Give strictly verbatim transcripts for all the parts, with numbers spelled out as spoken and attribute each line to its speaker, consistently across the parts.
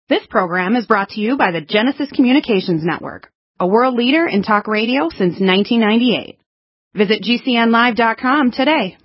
Speaker 1: This program is brought to you by the Genesis Communications Network, a world leader in talk radio since nineteen ninety-eight. Visit G C N live dot com today.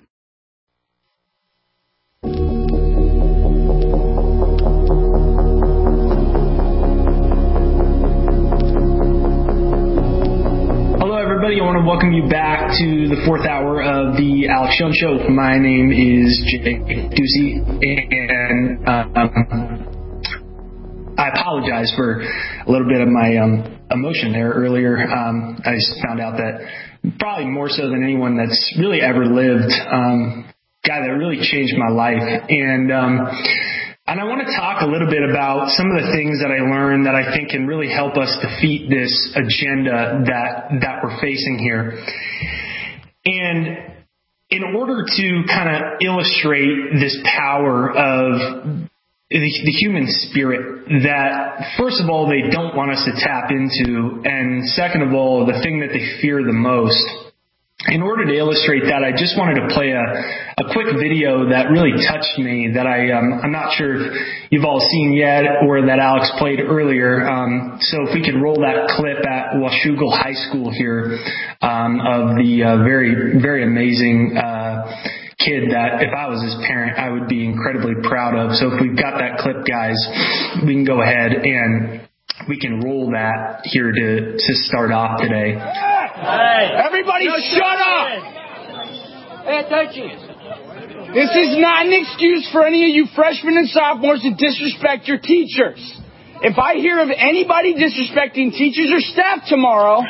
Speaker 2: Hello, everybody. I want to welcome you back to the fourth hour of the Alex Jones Show. My name is Jake Ducey, and um, I apologize for a little bit of my um, emotion there earlier. Um, I just found out that probably more so than anyone that's really ever lived, um, guy that really changed my life. And um, and I want to talk a little bit about some of the things that I learned that I think can really help us defeat this agenda that that we're facing here. And in order to kind of illustrate this power of The, the human spirit that, first of all, they don't want us to tap into, and second of all, the thing that they fear the most. In order to illustrate that, I just wanted to play a, a quick video that really touched me that I, um, I'm not sure if you've all seen yet or that Alex played earlier. Um, so if we could roll that clip at Washougal High School here um, of the uh, very, very amazing uh kid that if I was his parent, I would be incredibly proud of. So if we've got that clip, guys, we can go ahead and we can roll that here to, to start off today.
Speaker 3: Hey, everybody no, shut up! Pay attention. This is not an excuse for any of you freshmen and sophomores to disrespect your teachers. If I hear of anybody disrespecting teachers or staff tomorrow,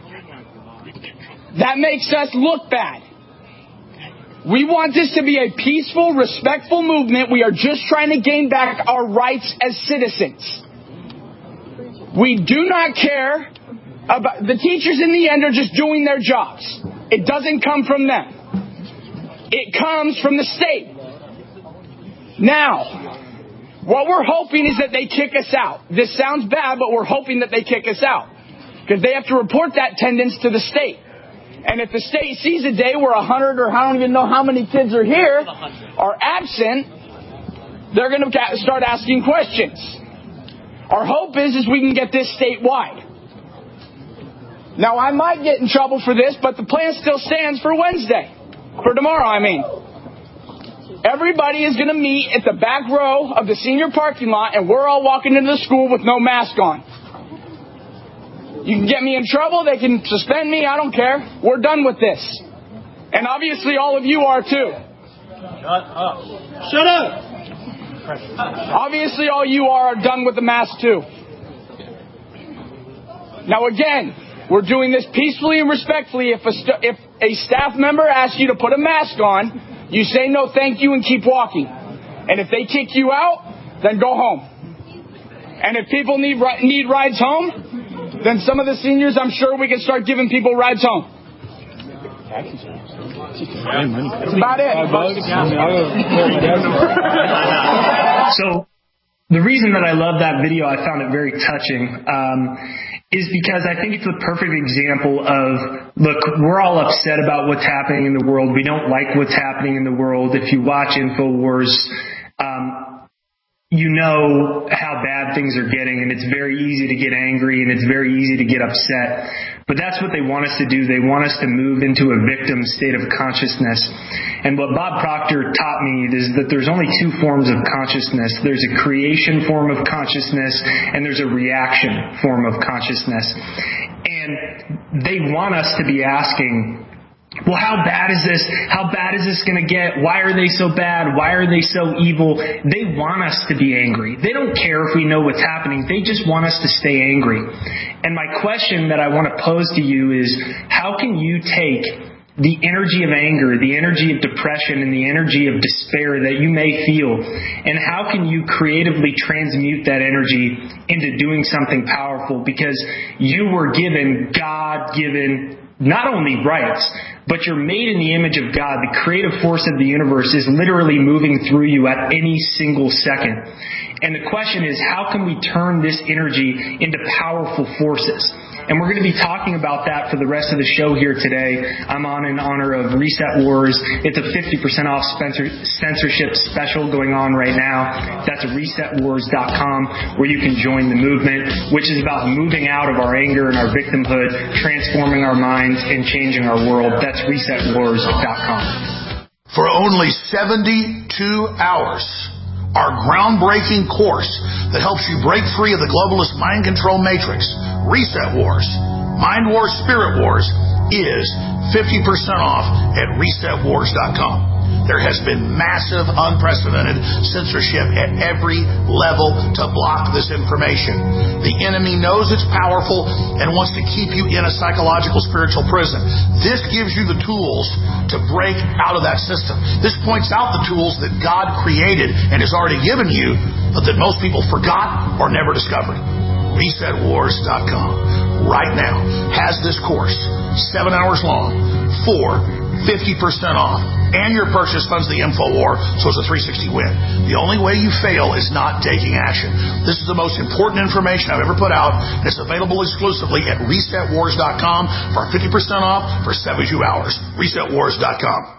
Speaker 3: that makes us look bad. We want this to be a peaceful, respectful movement. We are just trying to gain back our rights as citizens. We do not care about the teachers. In the end, are just doing their jobs. It doesn't come from them. It comes from the state. Now, what we're hoping is that they kick us out. This sounds bad, but we're hoping that they kick us out because they have to report that attendance to the state. And if the state sees a day where a hundred or I don't even know how many kids are here are absent, they're going to start asking questions. Our hope is, is we can get this statewide. Now, I might get in trouble for this, but the plan still stands for Wednesday. For tomorrow, I mean. Everybody is going to meet at the back row of the senior parking lot, and we're all walking into the school with no mask on. You can get me in trouble. They can suspend me. I don't care. We're done with this. And obviously all of you are too.
Speaker 4: Shut up. Shut up.
Speaker 3: Obviously all you are done with the mask too. Now again, we're doing this peacefully and respectfully. If a, st- if a staff member asks you to put a mask on, you say no thank you and keep walking. And if they kick you out, then go home. And if people need need rides home, then some of the seniors, I'm sure we can start giving people rides home. That's about it.
Speaker 2: So the reason that I love that video, I found it very touching, um, is because I think it's a perfect example of, look, we're all upset about what's happening in the world. We don't like what's happening in the world. If you watch InfoWars, um, you know how bad things are getting, and it's very easy to get angry, and it's very easy to get upset. But that's what they want us to do. They want us to move into a victim state of consciousness. And what Bob Proctor taught me is that there's only two forms of consciousness. There's a creation form of consciousness, and there's a reaction form of consciousness. And they want us to be asking, well, how bad is this? How bad is this going to get? Why are they so bad? Why are they so evil? They want us to be angry. They don't care if we know what's happening. They just want us to stay angry. And my question that I want to pose to you is, how can you take the energy of anger, the energy of depression, and the energy of despair that you may feel, and how can you creatively transmute that energy into doing something powerful? Because you were given God-given not only rights, but you're made in the image of God. The creative force of the universe is literally moving through you at any single second. And the question is, how can we turn this energy into powerful forces? And we're going to be talking about that for the rest of the show here today. I'm on in honor of Reset Wars. It's a fifty percent off censorship special going on right now. That's reset wars dot com, where you can join the movement, which is about moving out of our anger and our victimhood, transforming our minds, and changing our world. That's reset wars dot com.
Speaker 5: For only seventy-two hours, our groundbreaking course that helps you break free of the globalist mind control matrix, Reset Wars, Mind Wars, Spirit Wars, is fifty percent off at reset wars dot com. There has been massive, unprecedented censorship at every level to block this information. The enemy knows it's powerful and wants to keep you in a psychological, spiritual prison. This gives you the tools to break out of that system. This points out the tools that God created and has already given you, but that most people forgot or never discovered. reset wars dot com right now has this course, seven hours long, for fifty percent off, and your purchase funds the InfoWar, so it's a three sixty win. The only way you fail is not taking action. This is the most important information I've ever put out, and it's available exclusively at reset wars dot com for fifty percent off for seventy-two hours. reset wars dot com.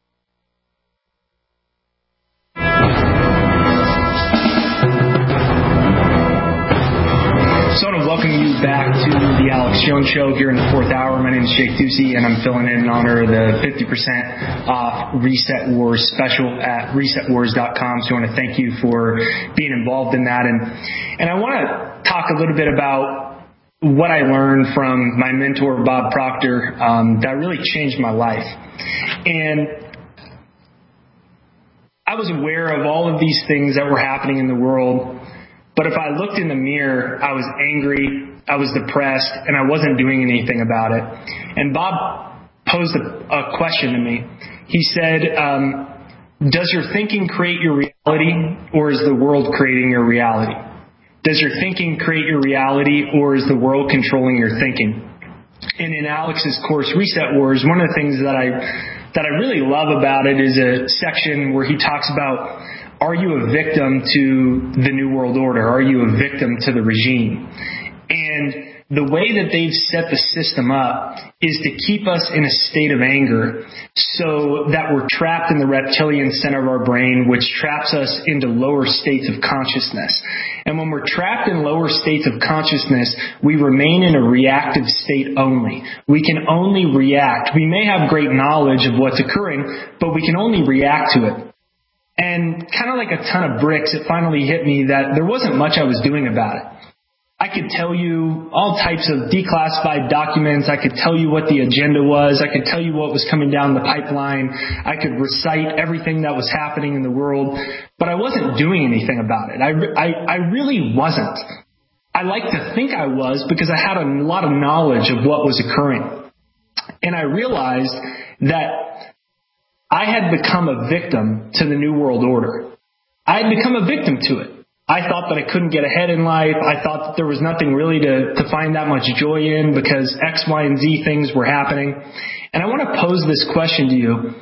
Speaker 2: So I want to welcome you back to the Alex Jones Show here in the fourth hour. My name is Jake Ducey, and I'm filling in in honor of the fifty percent off Reset Wars special at reset wars dot com. So I want to thank you for being involved in that. And, and I want to talk a little bit about what I learned from my mentor, Bob Proctor, um, that really changed my life. And I was aware of all of these things that were happening in the world. But if I looked in the mirror, I was angry, I was depressed, and I wasn't doing anything about it. And Bob posed a, a question to me. He said, um, does your thinking create your reality, or is the world creating your reality? Does your thinking create your reality, or is the world controlling your thinking? And in Alex's course, Reset Wars, one of the things that I that I really love about it is a section where he talks about, are you a victim to the New World Order? Are you a victim to the regime? And the way that they've set the system up is to keep us in a state of anger so that we're trapped in the reptilian center of our brain, which traps us into lower states of consciousness. And when we're trapped in lower states of consciousness, we remain in a reactive state only. We can only react. We may have great knowledge of what's occurring, but we can only react to it. And kind of like a ton of bricks, it finally hit me that there wasn't much I was doing about it. I could tell you all types of declassified documents. I could tell you what the agenda was. I could tell you what was coming down the pipeline. I could recite everything that was happening in the world, but I wasn't doing anything about it. I, I, I really wasn't. I like to think I was because I had a lot of knowledge of what was occurring. And I realized that I had become a victim to the New World Order. I had become a victim to it. I thought that I couldn't get ahead in life. I thought that there was nothing really to, to find that much joy in because X, Y, and Z things were happening. And I want to pose this question to you.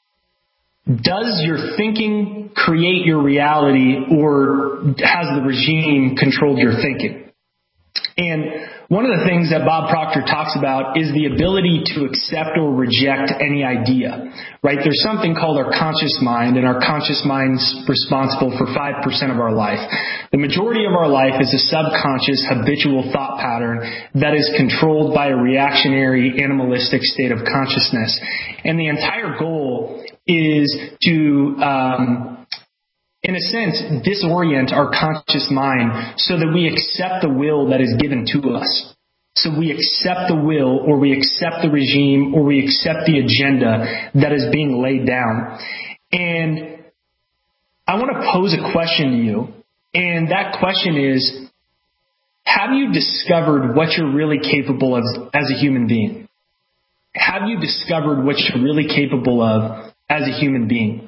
Speaker 2: Does your thinking create your reality, or has the regime controlled your thinking? And one of the things that Bob Proctor talks about is the ability to accept or reject any idea, right? There's something called our conscious mind, and our conscious mind's responsible for five percent of our life. The majority of our life is a subconscious, habitual thought pattern that is controlled by a reactionary, animalistic state of consciousness. And the entire goal is to, um, in a sense, disorient our conscious mind so that we accept the will that is given to us. So we accept the will, or we accept the regime, or we accept the agenda that is being laid down. And I want to pose a question to you, and that question is, have you discovered what you're really capable of as a human being? Have you discovered what you're really capable of as a human being?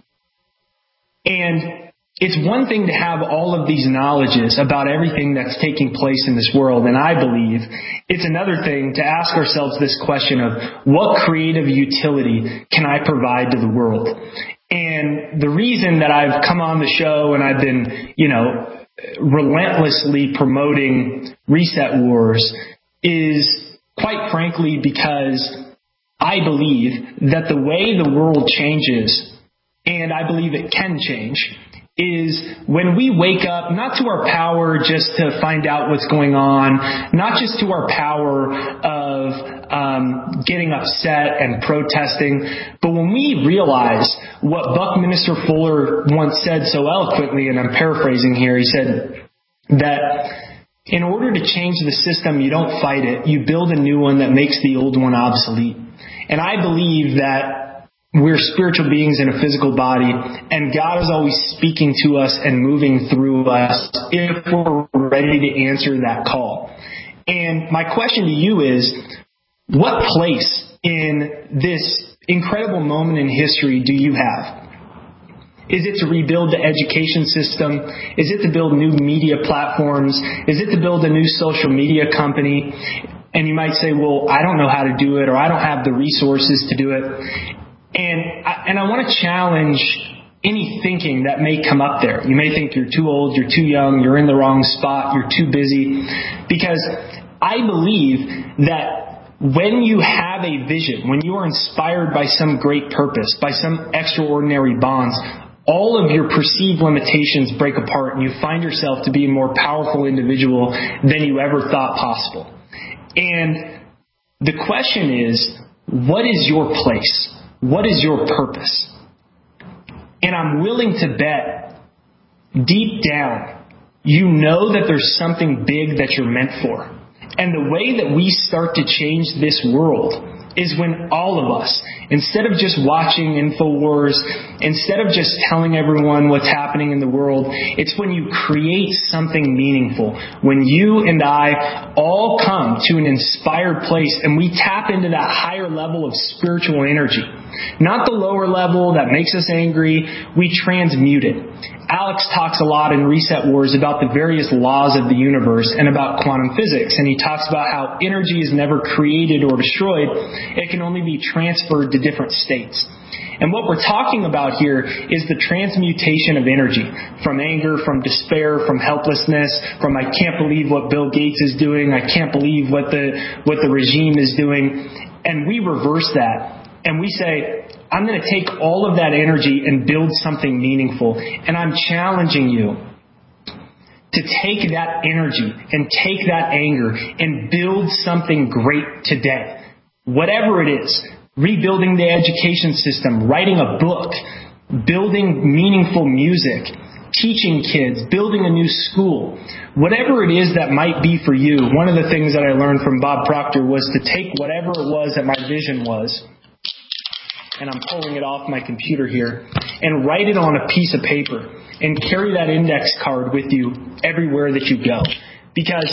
Speaker 2: And it's one thing to have all of these knowledges about everything that's taking place in this world, and I believe it's another thing to ask ourselves this question of, what creative utility can I provide to the world? And the reason that I've come on the show and I've been, you know, relentlessly promoting Reset Wars is quite frankly because I believe that the way the world changes, and I believe it can change, is when we wake up, not to our power just to find out what's going on, not just to our power of um, getting upset and protesting, but when we realize what Buckminster Fuller once said so eloquently, and I'm paraphrasing here, he said that in order to change the system, you don't fight it, you build a new one that makes the old one obsolete. And I believe that we're spiritual beings in a physical body, and God is always speaking to us and moving through us if we're ready to answer that call. And my question to you is, what place in this incredible moment in history do you have? Is it to rebuild the education system? Is it to build new media platforms? Is it to build a new social media company? And you might say, well, I don't know how to do it, or I don't have the resources to do it. And I, and I want to challenge any thinking that may come up there. You may think you're too old, you're too young, you're in the wrong spot, you're too busy. Because I believe that when you have a vision, when you are inspired by some great purpose, by some extraordinary bonds, all of your perceived limitations break apart and you find yourself to be a more powerful individual than you ever thought possible. And the question is, what is your place? What is your purpose? And I'm willing to bet, deep down, you know that there's something big that you're meant for. And the way that we start to change this world is when all of us, instead of just watching InfoWars, instead of just telling everyone what's happening in the world, it's when you create something meaningful. When you and I all come to an inspired place and we tap into that higher level of spiritual energy. Not the lower level that makes us angry. We transmute it. Alex talks a lot in Reset Wars about the various laws of the universe and about quantum physics. And he talks about how energy is never created or destroyed. It can only be transferred to different states. And what we're talking about here is the transmutation of energy from anger, from despair, from helplessness, from I can't believe what Bill Gates is doing. I can't believe what the, what the regime is doing. And we reverse that. And we say, I'm going to take all of that energy and build something meaningful. And I'm challenging you to take that energy and take that anger and build something great today. Whatever it is, rebuilding the education system, writing a book, building meaningful music, teaching kids, building a new school, whatever it is that might be for you. One of the things that I learned from Bob Proctor was to take whatever it was that my vision was, and I'm pulling it off my computer here, and write it on a piece of paper and carry that index card with you everywhere that you go. Because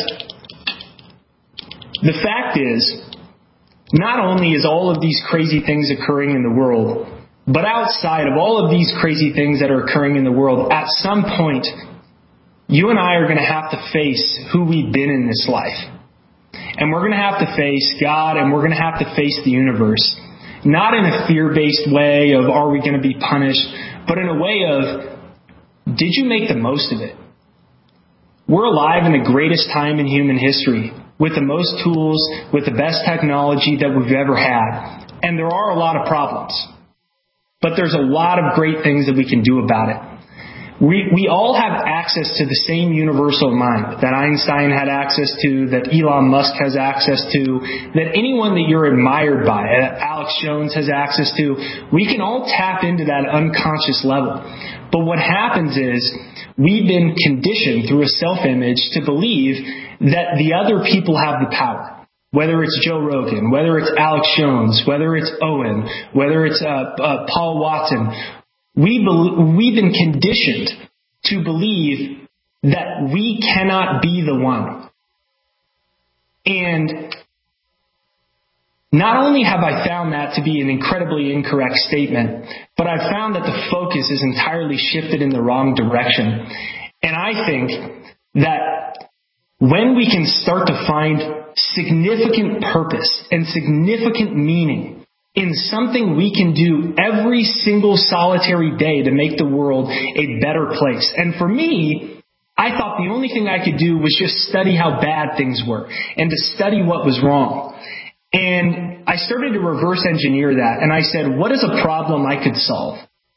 Speaker 2: the fact is, not only is all of these crazy things occurring in the world, but outside of all of these crazy things that are occurring in the world, at some point, you and I are going to have to face who we've been in this life. And we're going to have to face God, and we're going to have to face the universe. Not in a fear-based way of are we going to be punished, but in a way of, did you make the most of it? We're alive in the greatest time in human history, with the most tools, with the best technology that we've ever had. And there are a lot of problems. But there's a lot of great things that we can do about it. We we all have access to the same universal mind that Einstein had access to, that Elon Musk has access to, that anyone that you're admired by, that Alex Jones has access to. We can all tap into that unconscious level. But what happens is we've been conditioned through a self-image to believe that the other people have the power. Whether it's Joe Rogan, whether it's Alex Jones, whether it's Owen, whether it's uh, uh, Paul Watson, we be- we've been conditioned to believe that we cannot be the one. And not only have I found that to be an incredibly incorrect statement, but I've found that the focus is entirely shifted in the wrong direction. And I think that when we can start to find significant purpose and significant meaning in something we can do every single solitary day to make the world a better place. And for me, I thought the only thing I could do was just study how bad things were and to study what was wrong. And I started to reverse engineer that. And I said, what is a problem I could solve?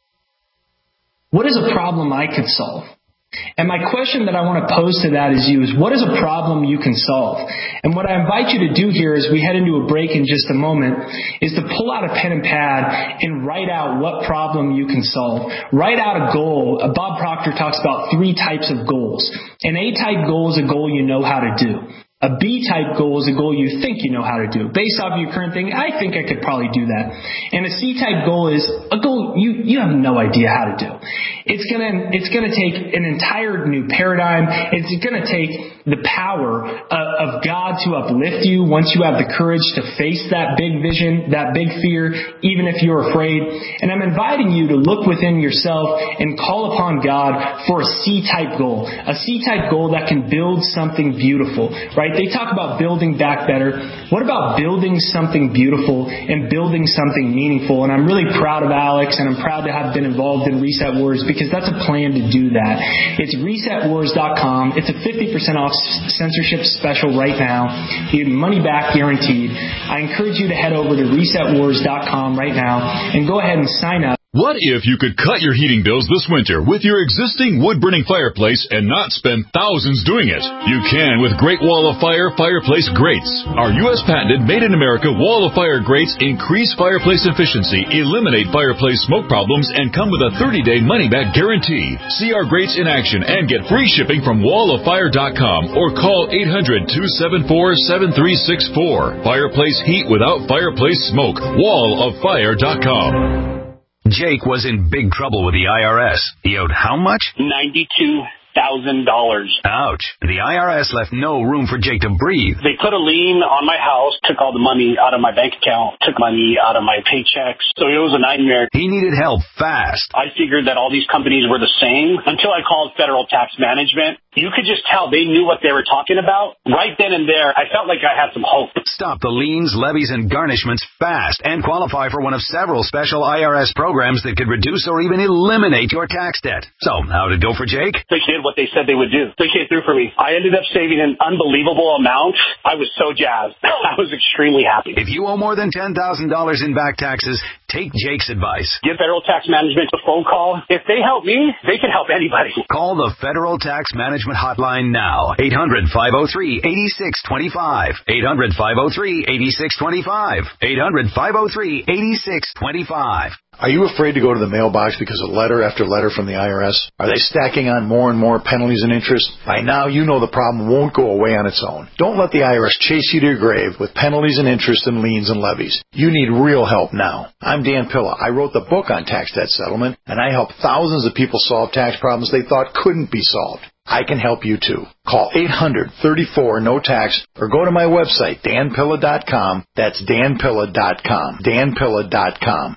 Speaker 2: What is a problem I could solve? And my question that I want to pose to that is you is, what is a problem you can solve? And what I invite you to do here as we head into a break in just a moment is to pull out a pen and pad and write out what problem you can solve. Write out a goal. Bob Proctor talks about three types of goals. An A-type goal is a goal you know how to do. A B-type goal is a goal you think you know how to do. Based off your current thing, I think I could probably do that. And a C-type goal is a goal you, you have no idea how to do. It's gonna, it's gonna take an entire new paradigm. It's gonna take the power of, of God to uplift you once you have the courage to face that big vision, that big fear, even if you're afraid. And I'm inviting you to look within yourself and call upon God for a C-type goal. A C-type goal that can build something beautiful, right? They talk about building back better. What about building something beautiful and building something meaningful? And I'm really proud of Alex, and I'm proud to have been involved in Reset Wars because that's a plan to do that. It's reset wars dot com. It's a fifty percent off censorship special right now. You get money back guaranteed. I encourage you to head over to reset wars dot com right now and go ahead and sign up.
Speaker 6: What if you could cut your heating bills this winter with your existing wood-burning fireplace and not spend thousands doing it? You can with Great Wall of Fire Fireplace Grates. Our U S patented made-in-America Wall of Fire grates increase fireplace efficiency, eliminate fireplace smoke problems, and come with a thirty-day money-back guarantee. See our grates in action and get free shipping from wall of fire dot com or call eight hundred, two seven four, seven three six four. Fireplace heat without fireplace smoke. wall of fire dot com.
Speaker 7: Jake was in big trouble with the I R S. He owed how much?
Speaker 8: ninety-two thousand dollars.
Speaker 7: Ouch. The I R S left no room for Jake to breathe.
Speaker 8: They put a lien on my house, took all the money out of my bank account, took money out of my paychecks. So it was a nightmare.
Speaker 7: He needed help fast.
Speaker 8: I figured that all these companies were the same until I called Federal Tax Management. You could just tell they knew what they were talking about. Right then and there, I felt like I had some hope.
Speaker 7: Stop the liens, levies, and garnishments fast and qualify for one of several special I R S programs that could reduce or even eliminate your tax debt. So, how'd it go for Jake?
Speaker 8: They did what they said they would do. They came through for me. I ended up saving an unbelievable amount. I was so jazzed. I was extremely happy.
Speaker 7: If you owe more than ten thousand dollars in back taxes, take Jake's advice.
Speaker 8: Give Federal Tax Management a phone call. If they help me, they can help anybody.
Speaker 7: Call the Federal Tax Management hotline now. eight hundred, five oh three, eight six two five. eight hundred, five oh three, eight six two five. eight hundred, five oh three, eight six two five.
Speaker 5: Are you afraid to go to the mailbox because of letter after letter from the I R S? Are they stacking on more and more penalties and interest? By now, you know the problem won't go away on its own. Don't let the I R S chase you to your grave with penalties and interest and liens and levies. You need real help now. I'm Dan Pilla. I wrote the book on tax debt settlement, and I help thousands of people solve tax problems they thought couldn't be solved. I can help you too. Call eight hundred, thirty-four, no tax or go to my website, dan pilla dot com. That's dan pilla dot com. dan pilla dot com.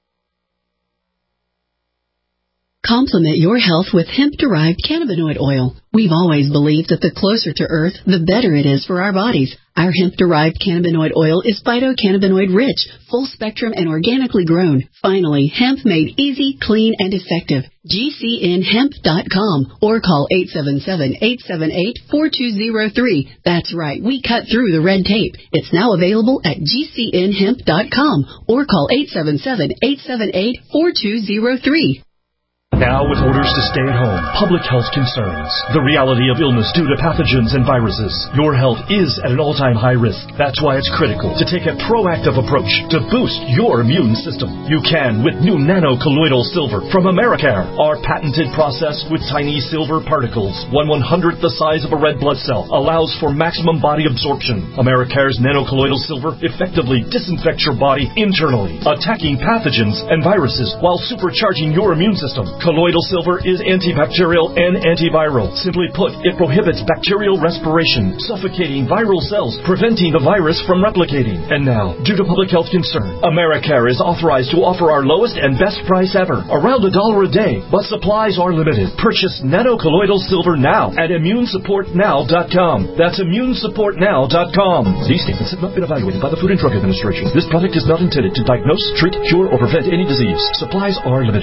Speaker 9: Complement your health with hemp-derived cannabinoid oil. We've always believed that the closer to Earth, the better it is for our bodies. Our hemp-derived cannabinoid oil is phytocannabinoid-rich, full-spectrum, and organically grown. Finally, hemp made easy, clean, and effective. G C N hemp dot com or call eight seven seven, eight seven eight, four two zero three. That's right, we cut through the red tape. It's now available at G C N hemp dot com or call eight seven seven, eight seven eight, four two zero three.
Speaker 10: Now with orders to stay at home, public health concerns, the reality of illness due to pathogens and viruses, your health is at an all-time high risk. That's why it's critical to take a proactive approach to boost your immune system. You can with new nano-colloidal silver from Americare. Our patented process with tiny silver particles, one one-hundredth the size of a red blood cell, allows for maximum body absorption. Americare's nano-colloidal silver effectively disinfects your body internally, attacking pathogens and viruses while supercharging your immune system. Colloidal silver is antibacterial and antiviral. Simply put, it prohibits bacterial respiration, suffocating viral cells, preventing the virus from replicating. And now, due to public health concern, Americare is authorized to offer our lowest and best price ever, around a dollar a day, but supplies are limited. Purchase nano-colloidal silver now at immune support now dot com. That's immune support now dot com. These statements have not been evaluated by the Food and Drug Administration. This product is not intended to diagnose, treat, cure, or prevent any disease. Supplies are limited.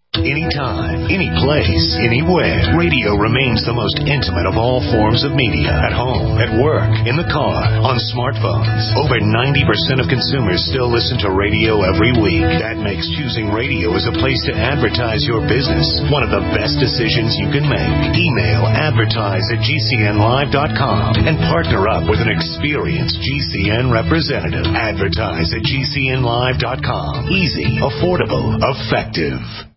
Speaker 11: Anytime, any place, anywhere. Radio remains the most intimate of all forms of media. At home, at work, in the car, on smartphones. Over ninety percent of consumers still listen to radio every week. That makes choosing radio as a place to advertise your business one of the best decisions you can make. Email advertise at G C N live dot com and partner up with an experienced G C N representative. Advertise at G C N live dot com. Easy, affordable, effective.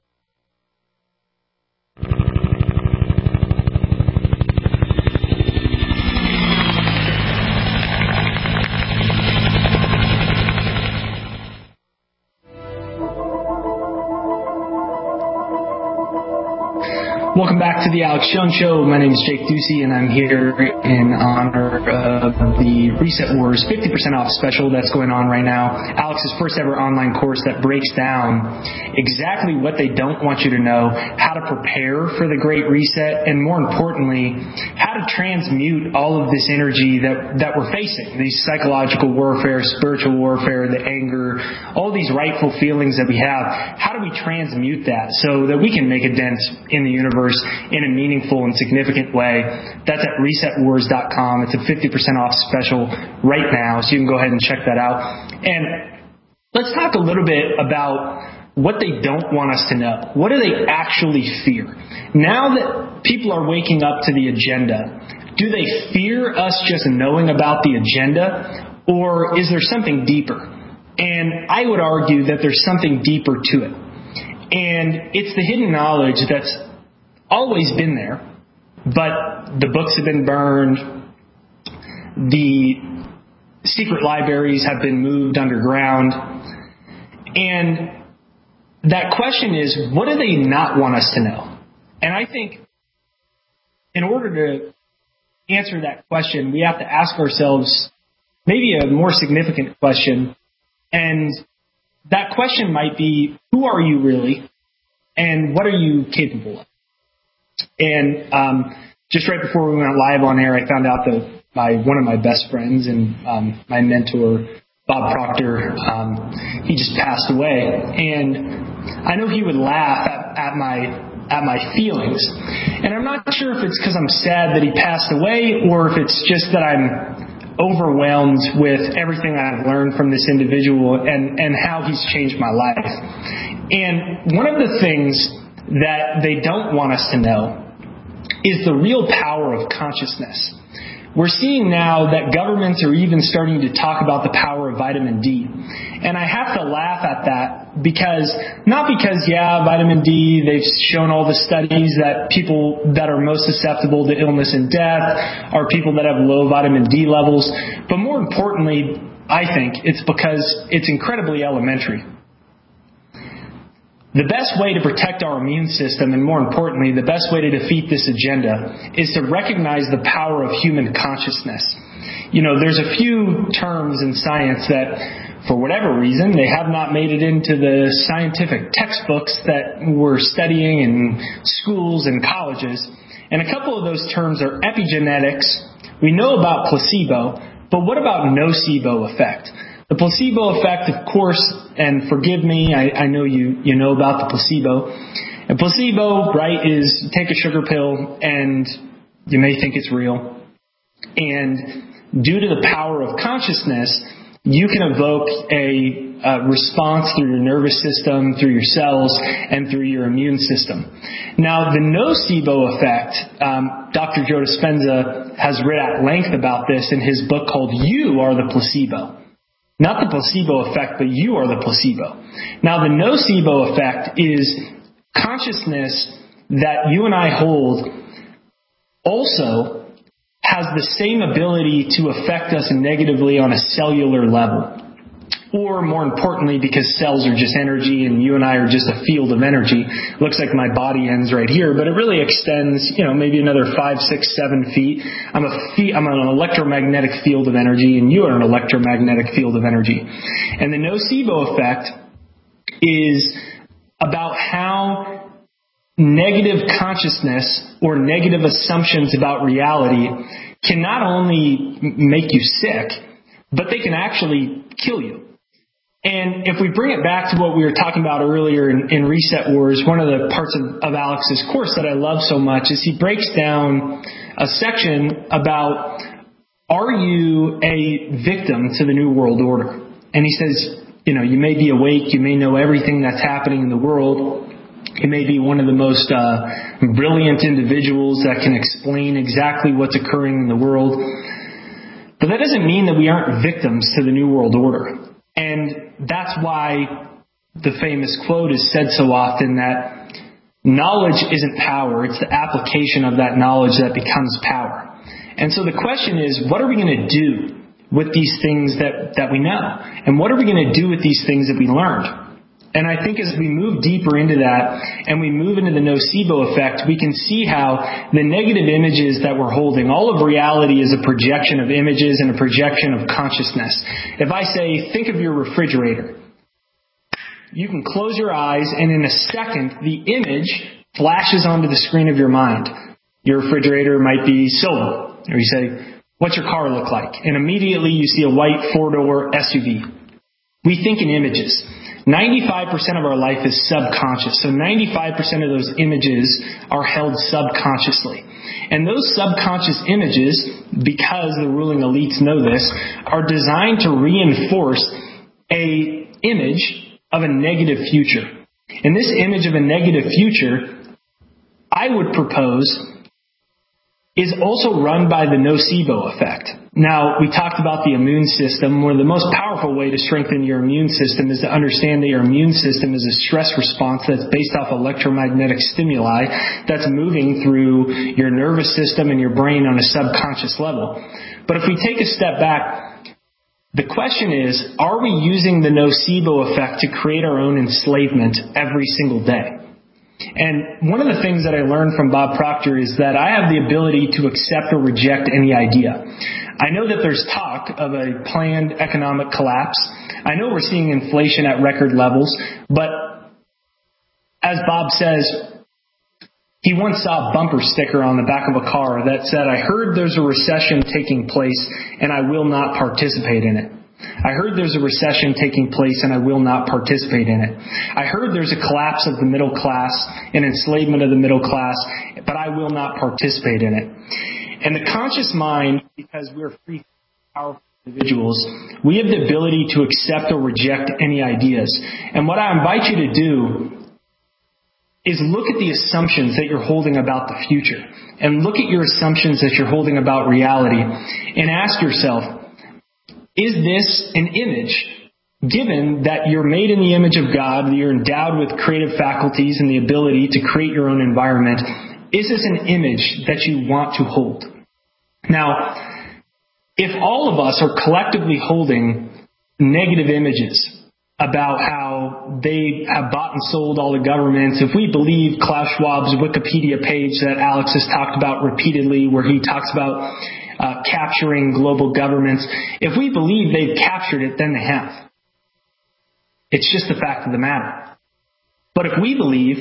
Speaker 2: Welcome back to the Alex Jones Show. My name is Jake Ducey, and I'm here in honor of the Reset Wars fifty percent off special that's going on right now. Alex's first ever online course that breaks down exactly what they don't want you to know, how to prepare for the Great Reset, and more importantly, how to transmute all of this energy that, that we're facing, these psychological warfare, spiritual warfare, the anger, all these rightful feelings that we have. How do we transmute that so that we can make a dent in the universe in a meaningful and significant way? That's at reset wars dot com. It's a fifty percent off special right now, so you can go ahead and check that out. And let's talk a little bit about what they don't want us to know. What do they actually fear? Now that people are waking up to the agenda, do they fear us just knowing about the agenda, or is there something deeper? And I would argue that there's something deeper to it. And it's the hidden knowledge that's always been there, but the books have been burned, the secret libraries have been moved underground, and that question is, what do they not want us to know? And I think in order to answer that question, we have to ask ourselves maybe a more significant question, and that question might be, who are you really, and what are you capable of? And um, just right before we went live on air, I found out that my one of my best friends and um, my mentor, Bob Proctor, um, he just passed away. And I know he would laugh at, at my at my feelings. And I'm not sure if it's because I'm sad that he passed away or if it's just that I'm overwhelmed with everything I've learned from this individual and, and how he's changed my life. And one of the things that they don't want us to know is the real power of consciousness. We're seeing now that governments are even starting to talk about the power of vitamin D. And I have to laugh at that because, not because, yeah, vitamin D, they've shown all the studies that people that are most susceptible to illness and death are people that have low vitamin D levels. But more importantly, I think it's because it's incredibly elementary. The best way to protect our immune system, and more importantly, the best way to defeat this agenda, is to recognize the power of human consciousness. You know, there's a few terms in science that, for whatever reason, they have not made it into the scientific textbooks that we're studying in schools and colleges. And a couple of those terms are epigenetics. We know about placebo, but what about nocebo effect? The placebo effect, of course, and forgive me, I, I know you, you know about the placebo. And placebo, right, is take a sugar pill and you may think it's real. And due to the power of consciousness, you can evoke a, a response through your nervous system, through your cells, and through your immune system. Now, the nocebo effect, um, Doctor Joe Dispenza has read at length about this in his book called You Are the Placebo. Not the placebo effect, but you are the placebo. Now, the nocebo effect is consciousness that you and I hold also has the same ability to affect us negatively on a cellular level. Or more importantly, because cells are just energy and you and I are just a field of energy. Looks like my body ends right here, but it really extends, you know, maybe another five, six, seven feet. I'm a fe- I'm an electromagnetic field of energy and you are an electromagnetic field of energy. And the nocebo effect is about how negative consciousness or negative assumptions about reality can not only make you sick, but they can actually kill you. And if we bring it back to what we were talking about earlier in, in Reset Wars, one of the parts of, of Alex's course that I love so much is he breaks down a section about, are you a victim to the New World Order? And he says, you know, you may be awake, you may know everything that's happening in the world, you may be one of the most uh, brilliant individuals that can explain exactly what's occurring in the world, but that doesn't mean that we aren't victims to the New World Order. And that's why the famous quote is said so often that knowledge isn't power, it's the application of that knowledge that becomes power. And so the question is, what are we going to do with these things that, that we know? And what are we going to do with these things that we learned? And I think as we move deeper into that and we move into the nocebo effect, we can see how the negative images that we're holding, all of reality is a projection of images and a projection of consciousness. If I say, think of your refrigerator, you can close your eyes and in a second, the image flashes onto the screen of your mind. Your refrigerator might be silver. Or you say, what's your car look like? And immediately you see a white four-door S U V. We think in images. ninety-five percent of our life is subconscious. So ninety-five percent of those images are held subconsciously. And those subconscious images, because the ruling elites know this, are designed to reinforce a image of a negative future. And this image of a negative future, I would propose, is also run by the nocebo effect. Now, we talked about the immune system, where the most powerful way to strengthen your immune system is to understand that your immune system is a stress response that's based off electromagnetic stimuli that's moving through your nervous system and your brain on a subconscious level. But if we take a step back, the question is, are we using the nocebo effect to create our own enslavement every single day? And one of the things that I learned from Bob Proctor is that I have the ability to accept or reject any idea. I know that there's talk of a planned economic collapse. I know we're seeing inflation at record levels, but as Bob says, he once saw a bumper sticker on the back of a car that said, I heard there's a recession taking place and I will not participate in it. I heard there's a recession taking place and I will not participate in it. I heard there's a collapse of the middle class, an enslavement of the middle class, but I will not participate in it. And the conscious mind, because we're free, powerful individuals, we have the ability to accept or reject any ideas. And what I invite you to do is look at the assumptions that you're holding about the future and look at your assumptions that you're holding about reality and ask yourself, is this an image, given that you're made in the image of God, that you're endowed with creative faculties and the ability to create your own environment, is this an image that you want to hold? Now, if all of us are collectively holding negative images about how they have bought and sold all the governments, if we believe Klaus Schwab's Wikipedia page that Alex has talked about repeatedly, where he talks about Uh, capturing global governments, if we believe they've captured it, then they have. It's just the fact of the matter. But if we believe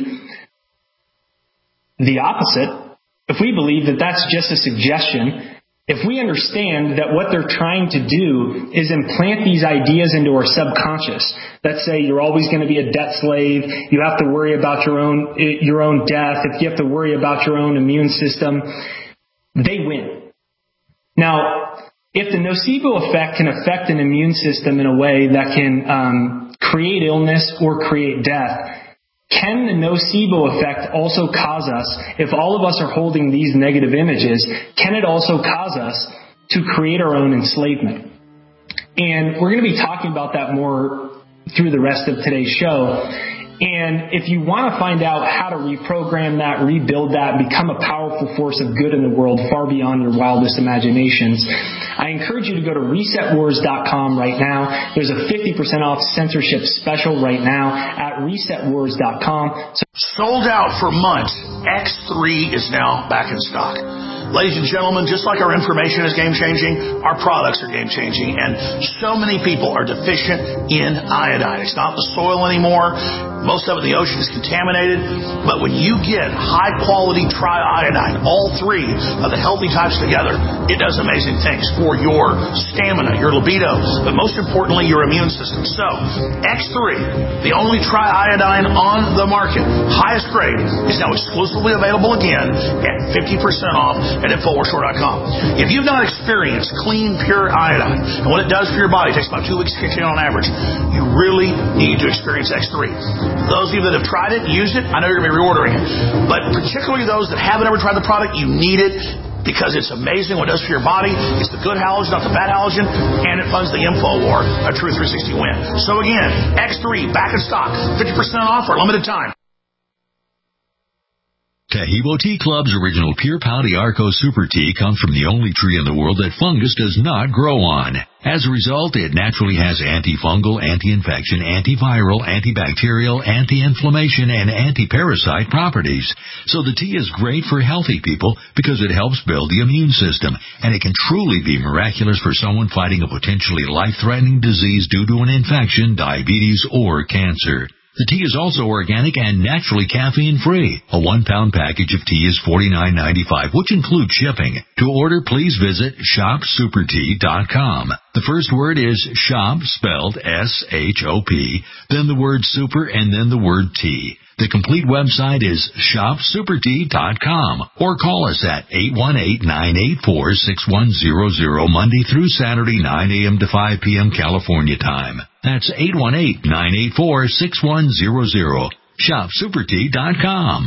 Speaker 2: the opposite, if we believe that that's just a suggestion, if we understand that what they're trying to do is implant these ideas into our subconscious that say you're always going to be a debt slave, you have to worry about your own your own death, if you have to worry about your own immune system, they win. Now, if the nocebo effect can affect an immune system in a way that can um, create illness or create death, can the nocebo effect also cause us, if all of us are holding these negative images, can it also cause us to create our own enslavement? And we're going to be talking about that more through the rest of today's show. And if you want to find out how to reprogram that, rebuild that, become a powerful force of good in the world far beyond your wildest imaginations, I encourage you to go to reset wars dot com right now. There's a fifty percent off censorship special right now at reset wars dot com. So-
Speaker 5: Sold out for months. X three is now back in stock. Ladies and gentlemen, just like our information is game-changing, our products are game-changing, and so many people are deficient in iodine. It's not the soil anymore. Most of it in the ocean is contaminated, but when you get high-quality triiodine, all three of the healthy types together, it does amazing things for your stamina, your libido, but most importantly, your immune system. So, X three, the only triiodine on the market, highest grade, is now exclusively available again at fifty percent off at InfoWarsStore dot com. If you've not experienced clean, pure iodine, and what it does for your body, it takes about two weeks to kick in on average, you really need to experience X three. Those of you that have tried it, used it, I know you're going to be reordering it. But particularly those that haven't ever tried the product, you need it because it's amazing what it does for your body. It's the good halogen, not the bad halogen, and it funds the info war, a true three sixty win. So again, X three, back in stock, fifty percent off for a limited time.
Speaker 12: Tahibo Tea Club's original Pure Pau d'Arco Super Tea comes from the only tree in the world that fungus does not grow on. As a result, it naturally has antifungal, anti-infection, antiviral, antibacterial, anti-inflammation, and anti-parasite properties. So the tea is great for healthy people because it helps build the immune system, and it can truly be miraculous for someone fighting a potentially life-threatening disease due to an infection, diabetes, or cancer. The tea is also organic and naturally caffeine-free. A one-pound package of tea is forty-nine ninety-five, which includes shipping. To order, please visit shop super tea dot com. The first word is shop, spelled S H O P, then the word super, and then the word tea. The complete website is shop super tea dot com, or call us at eight one eight, nine eight four, six one zero zero Monday through Saturday, nine a.m. to five p.m. California time. That's eight one eight, nine eight four, six one zero zero. shop super tea dot com.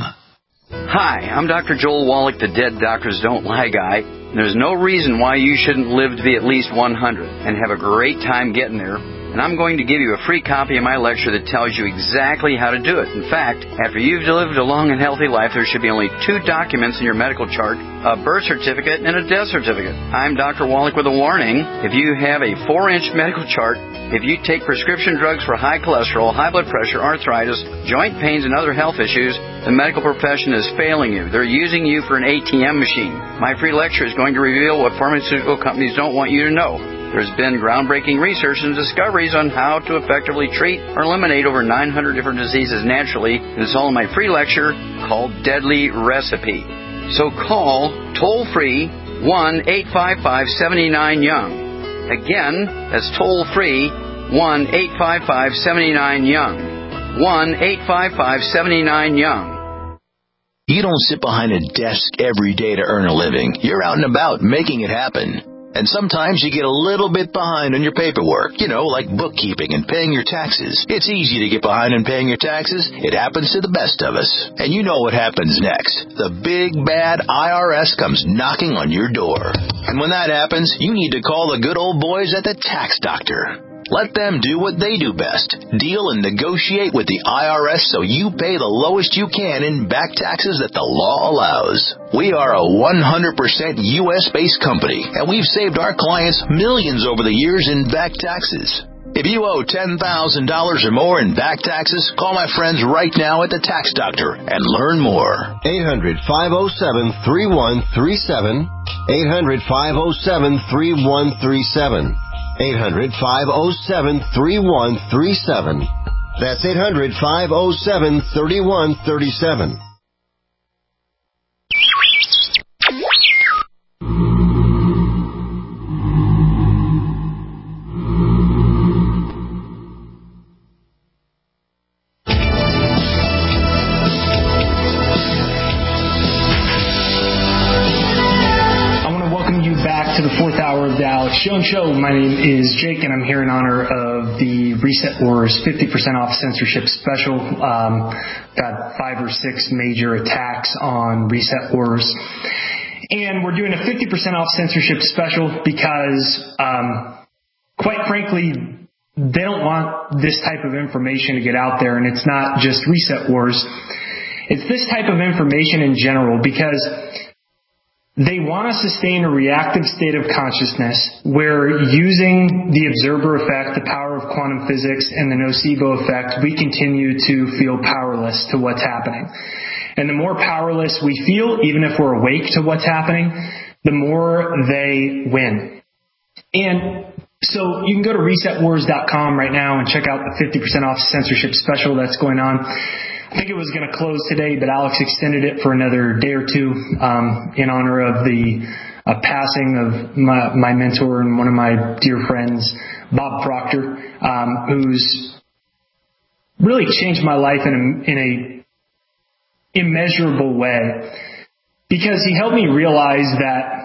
Speaker 13: Hi, I'm Doctor Joel Wallach, the Dead Doctors Don't Lie guy. There's no reason why you shouldn't live to be at least one hundred and have a great time getting there. And I'm going to give you a free copy of my lecture that tells you exactly how to do it. In fact, after you've lived a long and healthy life, there should be only two documents in your medical chart, a birth certificate and a death certificate. I'm Doctor Wallach with a warning. If you have a four-inch medical chart, if you take prescription drugs for high cholesterol, high blood pressure, arthritis, joint pains, and other health issues, the medical profession is failing you. They're using you for an A T M machine. My free lecture is going to reveal what pharmaceutical companies don't want you to know. There's been groundbreaking research and discoveries on how to effectively treat or eliminate over nine hundred different diseases naturally. And it's all in my free lecture called Deadly Recipe. So call toll-free one eight five five, seven nine young. Again, that's toll-free one eight five five, seven nine young. one eight five five, seven nine young.
Speaker 14: You don't sit behind a desk every day to earn a living. You're out and about making it happen. And sometimes you get a little bit behind on your paperwork, you know, like bookkeeping and paying your taxes. It's easy to get behind on paying your taxes. It happens to the best of us. And you know what happens next. The big, bad I R S comes knocking on your door. And when that happens, you need to call the good old boys at the Tax Doctor. Let them do what they do best. Deal and negotiate with the I R S so you pay the lowest you can in back taxes that the law allows. We are a one hundred percent U S-based company, and we've saved our clients millions over the years in back taxes. If you owe ten thousand dollars or more in back taxes, call my friends right now at the Tax Doctor and learn more.
Speaker 15: eight hundred, five oh seven, three one three seven. eight hundred, five oh seven, three one three seven. eight hundred, five oh seven, three one three seven. That's eight hundred, five oh seven, three one three seven.
Speaker 2: Show and Show. My name is Jake, and I'm here in honor of the Reset Wars fifty percent off censorship special. Um, got five or six major attacks on Reset Wars. And we're doing a fifty percent off censorship special because, um, quite frankly, they don't want this type of information to get out there, and it's not just Reset Wars. It's this type of information in general because they want to sustain a reactive state of consciousness where, using the observer effect, the power of quantum physics, and the nocebo effect, we continue to feel powerless to what's happening. And the more powerless we feel, even if we're awake to what's happening, the more they win. And So you can go to reset wars dot com right now and check out the fifty percent off censorship special that's going on. I think it was going to close today, but Alex extended it for another day or two um, in honor of the uh, passing of my, my mentor and one of my dear friends, Bob Proctor, um, who's really changed my life in a, in a immeasurable way, because he helped me realize that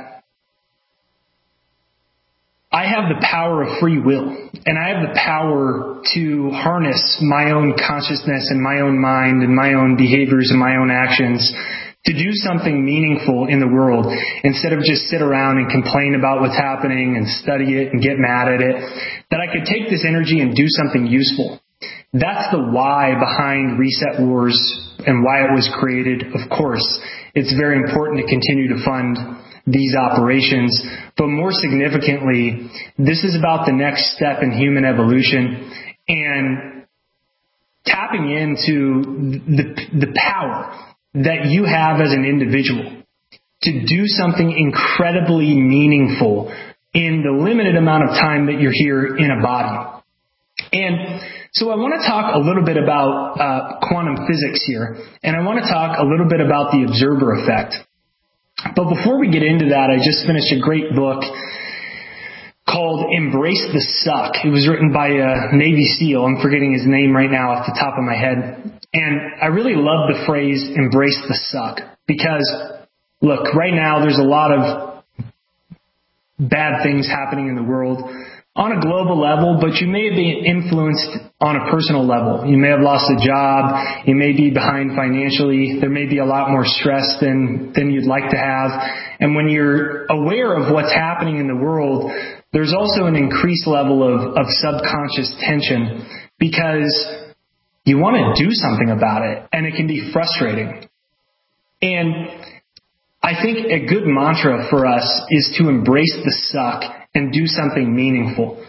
Speaker 2: I have the power of free will, and I have the power to harness my own consciousness and my own mind and my own behaviors and my own actions to do something meaningful in the world, instead of just sit around and complain about what's happening and study it and get mad at it, that I could take this energy and do something useful. That's the why behind Reset Wars and why it was created. Of course, it's very important to continue to fund these operations, but more significantly, this is about the next step in human evolution and tapping into the, the power that you have as an individual to do something incredibly meaningful in the limited amount of time that you're here in a body. And so I want to talk a little bit about uh, quantum physics here, and I want to talk a little bit about the observer effect. But before we get into that, I just finished a great book called Embrace the Suck. It was written by a Navy SEAL. I'm forgetting his name right now off the top of my head. And I really love the phrase, embrace the suck. Because, look, right now there's a lot of bad things happening in the world on a global level, but you may be influenced on a personal level. You may have lost a job. You may be behind financially. There may be a lot more stress than, than you'd like to have. And when you're aware of what's happening in the world, there's also an increased level of, of subconscious tension, because you want to do something about it, and it can be frustrating. And I think a good mantra for us is to embrace the suck and do something meaningful.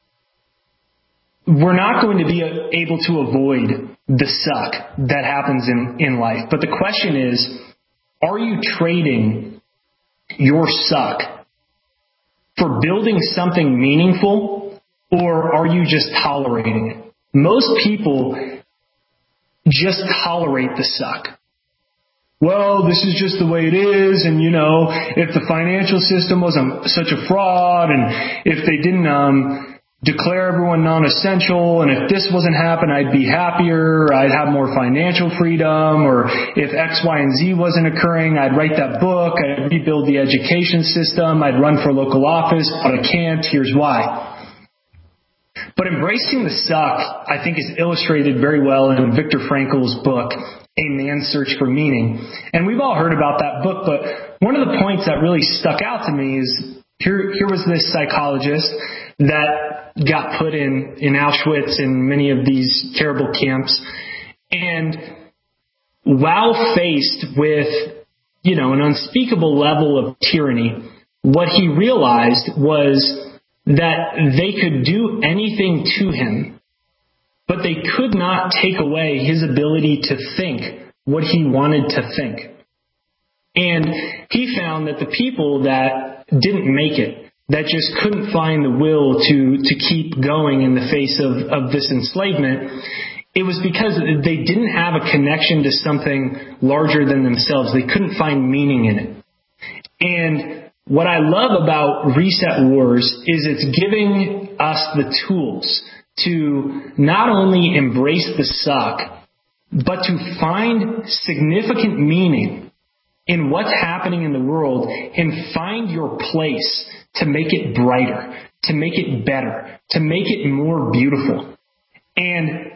Speaker 2: We're not going to be able to avoid the suck that happens in, in life. But the question is, are you trading your suck for building something meaningful, or are you just tolerating it? Most people just tolerate the suck. Well, this is just the way it is, and you know, if the financial system wasn't such a fraud, and if they didn't um, declare everyone non-essential, and if this wasn't happen, I'd be happier, I'd have more financial freedom, or if X, Y, and Z wasn't occurring, I'd write that book, I'd rebuild the education system, I'd run for local office, but I can't, here's why. But embracing the suck, I think, is illustrated very well in Viktor Frankl's book, A Man's Search for Meaning. And we've all heard about that book, but one of the points that really stuck out to me is here, here was this psychologist that got put in, in Auschwitz and many of these terrible camps. And while faced with, you know, an unspeakable level of tyranny, what he realized was that they could do anything to him, but they could not take away his ability to think what he wanted to think. And he found that the people that didn't make it, that just couldn't find the will to, to keep going in the face of, of this enslavement, it was because they didn't have a connection to something larger than themselves. They couldn't find meaning in it. And what I love about Reset Wars is it's giving us the tools to not only embrace the suck, but to find significant meaning in what's happening in the world and find your place to make it brighter, to make it better, to make it more beautiful. And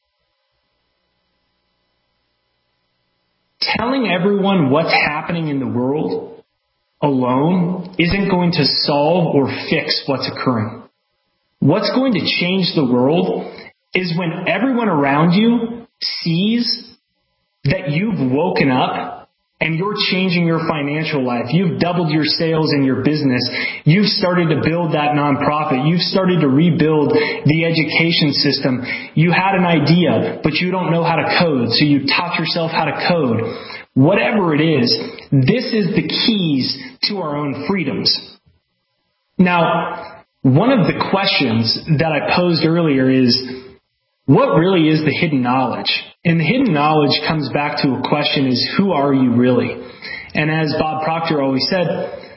Speaker 2: telling everyone what's happening in the world alone isn't going to solve or fix what's occurring. What's going to change the world is when everyone around you sees that you've woken up and you're changing your financial life. You've doubled your sales in your business. You've started to build that nonprofit. You've started to rebuild the education system. You had an idea, but you don't know how to code, so you taught yourself how to code. Whatever it is, this is the keys to our own freedoms. Now, one of the questions that I posed earlier is, what really is the hidden knowledge? And the hidden knowledge comes back to a question is, who are you really? And as Bob Proctor always said,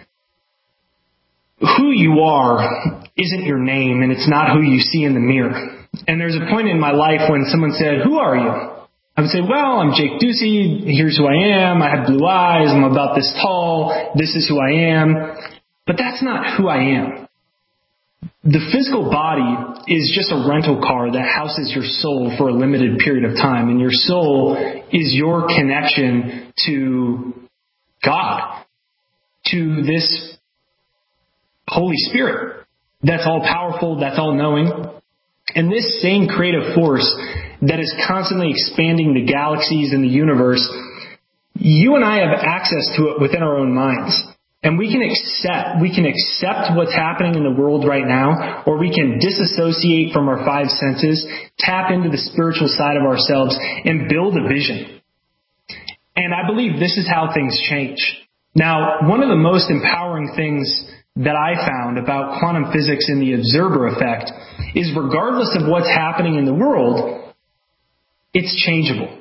Speaker 2: who you are isn't your name, and it's not who you see in the mirror. And there's a point in my life when someone said, who are you? I would say, well, I'm Jake Ducey. Here's who I am. I have blue eyes. I'm about this tall. This is who I am. But that's not who I am. The physical body is just a rental car that houses your soul for a limited period of time. And your soul is your connection to God, to this Holy Spirit that's all powerful, that's all knowing. And this same creative force that is constantly expanding the galaxies and the universe, you and I have access to it within our own minds. And we can accept, we can accept what's happening in the world right now, or we can disassociate from our five senses, tap into the spiritual side of ourselves, and build a vision. And I believe this is how things change. Now, one of the most empowering things that I found about quantum physics and the observer effect is, regardless of what's happening in the world, it's changeable.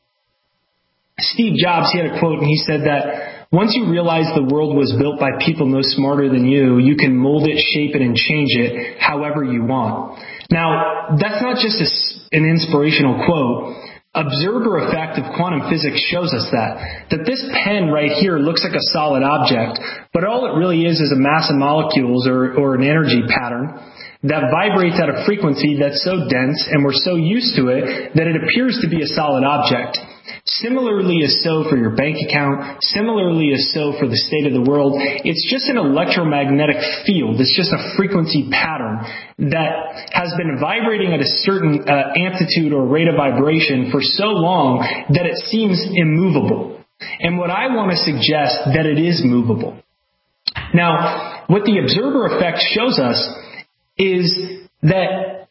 Speaker 2: Steve Jobs, he had a quote, and he said that once you realize the world was built by people no smarter than you, you can mold it, shape it, and change it however you want. Now, that's not just a, an inspirational quote. Observer effect of quantum physics shows us that. That this pen right here looks like a solid object, but all it really is is a mass of molecules or, or an energy pattern that vibrates at a frequency that's so dense, and we're so used to it, that it appears to be a solid object. Similarly is so for your bank account. Similarly is so for the state of the world. It's just an electromagnetic field. It's just a frequency pattern that has been vibrating at a certain uh, amplitude or rate of vibration for so long that it seems immovable. And what I want to suggest that it is movable. Now, what the observer effect shows us is that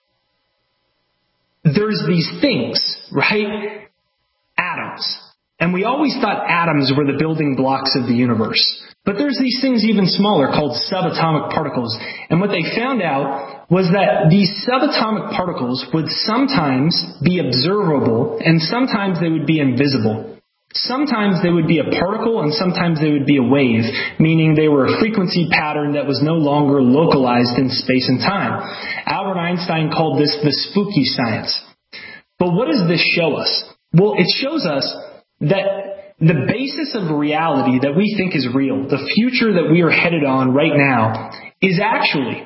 Speaker 2: there's these things, right? Atoms. And we always thought atoms were the building blocks of the universe. But there's these things even smaller called subatomic particles. And what they found out was that these subatomic particles would sometimes be observable and sometimes they would be invisible. Sometimes they would be a particle and sometimes they would be a wave, meaning they were a frequency pattern that was no longer localized in space and time. Albert Einstein called this the spooky science. But what does this show us? Well, it shows us that the basis of reality that we think is real, the future that we are headed on right now, is actually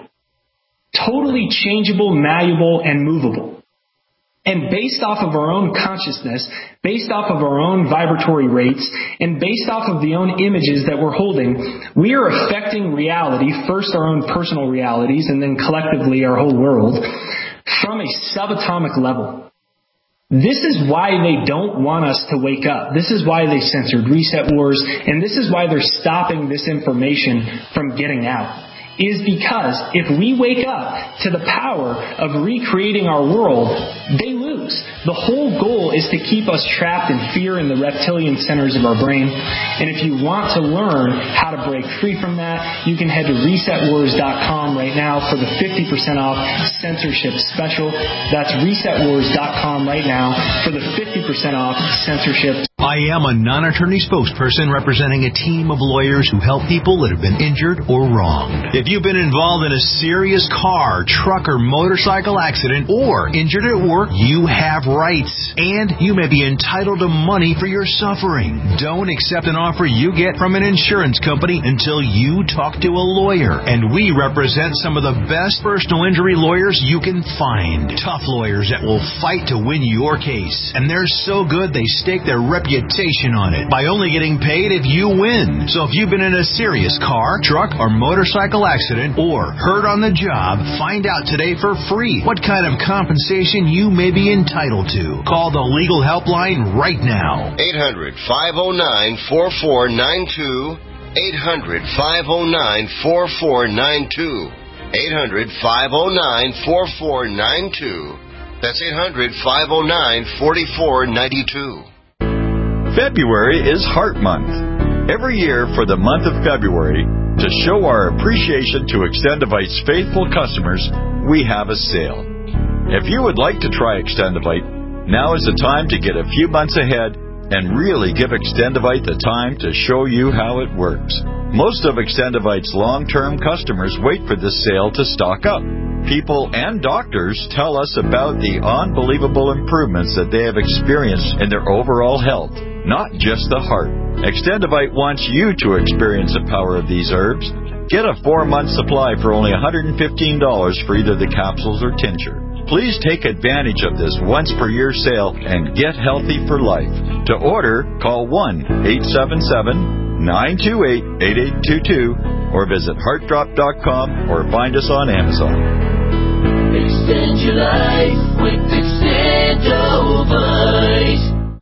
Speaker 2: totally changeable, malleable, and movable. And based off of our own consciousness, based off of our own vibratory rates, and based off of the own images that we're holding, we are affecting reality, first our own personal realities, and then collectively our whole world, from a subatomic level. This is why they don't want us to wake up. This is why they censored Reset Wars, and this is why they're stopping this information from getting out. Is because if we wake up to the power of recreating our world, they lose. The whole goal is to keep us trapped in fear in the reptilian centers of our brain. And if you want to learn how to break free from that, you can head to reset wars dot com right now for the fifty percent off censorship special. That's reset wars dot com right now for the fifty percent off censorship.
Speaker 16: I am a non-attorney spokesperson representing a team of lawyers who help people that have been injured or wronged. If you've been involved in a serious car, truck, or motorcycle accident or injured at work, you have rights. And you may be entitled to money for your suffering. Don't accept an offer you get from an insurance company until you talk to a lawyer. And we represent some of the best personal injury lawyers you can find. Tough lawyers that will fight to win your case. And they're so good they stake their reputation on it by only getting paid if you win. So if you've been in a serious car, truck, or motorcycle accident or hurt on the job, find out today for free what kind of compensation you may be entitled to. Call the legal helpline right now.
Speaker 15: eight hundred, five oh nine, four four nine two. eight hundred, five oh nine, four four nine two. eight hundred, five oh nine, four four nine two. That's eight hundred, five oh nine, four four nine two.
Speaker 17: February is Heart Month. Every year for the month of February, To show our appreciation to Extendivite's faithful customers, we have a sale. If you would like to try Extendivite, now is the time to get a few months ahead and really give Extendivite the time to show you how it works. Most of Extendivite's long-term customers wait for this sale to stock up. People and doctors tell us about the unbelievable improvements that they have experienced in their overall health, not just the heart. Extendivite wants you to experience the power of these herbs. Get a four-month supply for only one hundred fifteen dollars for either the capsules or tincture. Please take advantage of this once-per-year sale and get healthy for life. To order, call one eight seven seven, nine two eight, eight eight two two or visit heart drop dot com or find us on Amazon.
Speaker 18: Extend your life with Extendivite.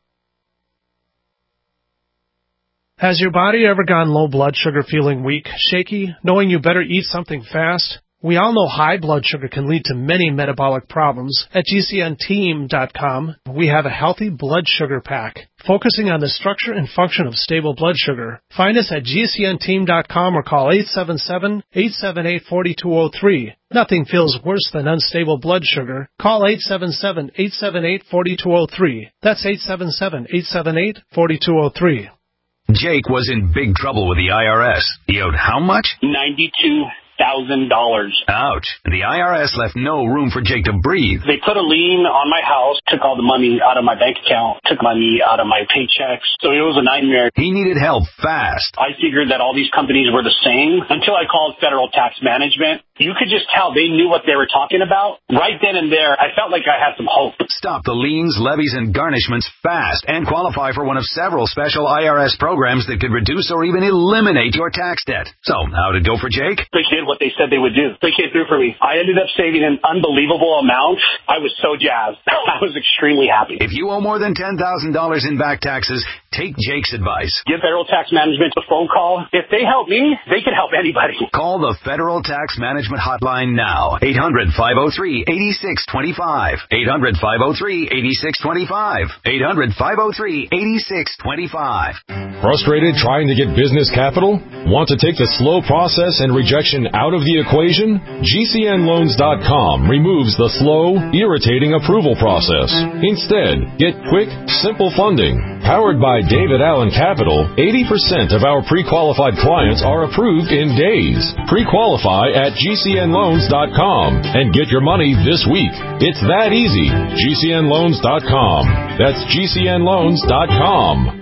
Speaker 19: Has your body ever gone low blood sugar, feeling weak, shaky, knowing you better eat something fast? We all know high blood sugar can lead to many metabolic problems. At G C N team dot com, we have a healthy blood sugar pack, focusing on the structure and function of stable blood sugar. Find us at G C N team dot com or call eight seven seven, eight seven eight, four two zero three. Nothing feels worse than unstable blood sugar. Call eight seven seven, eight seven eight, four two zero three. That's eight seven seven, eight seven eight, four two zero three.
Speaker 7: Jake was in big trouble with the I R S. He owed how much?
Speaker 8: ninety-two thousand dollars.
Speaker 7: Ouch. The I R S left no room for Jake to breathe.
Speaker 8: They put a lien on my house, took all the money out of my bank account, took money out of my paychecks. So it was a nightmare.
Speaker 7: He needed help fast.
Speaker 8: I figured that all these companies were the same until I called Federal Tax Management. You could just tell they knew what they were talking about. Right then and there, I felt like I had some hope.
Speaker 7: Stop the liens, levies, and garnishments fast and qualify for one of several special I R S programs that could reduce or even eliminate your tax debt. So, how'd it go for Jake?
Speaker 8: They did what they said they would do. They came through for me. I ended up saving an unbelievable amount. I was so jazzed. I was extremely happy.
Speaker 7: If you owe more than ten thousand dollars in back taxes, take Jake's advice.
Speaker 8: Give Federal Tax Management a phone call. If they help me, they can help anybody.
Speaker 7: Call the Federal Tax Management Hotline now. eight hundred, five oh three, eight six two five. eight hundred, five oh three, eight six two five. eight hundred, five oh three, eight six two five.
Speaker 20: Frustrated trying to get business capital? Want to take the slow process and rejection out of the equation? G C N loans dot com removes the slow, irritating approval process. Instead, get quick, simple funding. Powered by David Allen Capital, eighty percent of our pre-qualified clients are approved in days. Pre-qualify at G C N loans dot com and get your money this week. It's that easy. G C N loans dot com. That's G C N loans dot com.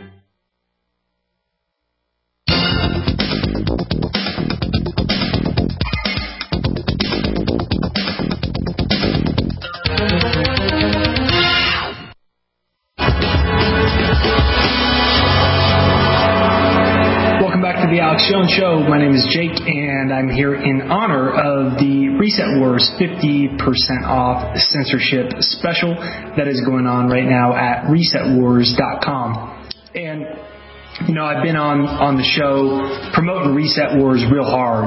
Speaker 2: The Alex Jones Show. My name is Jake, and I'm here in honor of the Reset Wars fifty percent off censorship special that is going on right now at reset wars dot com. And, you know, I've been on, on the show promoting Reset Wars real hard.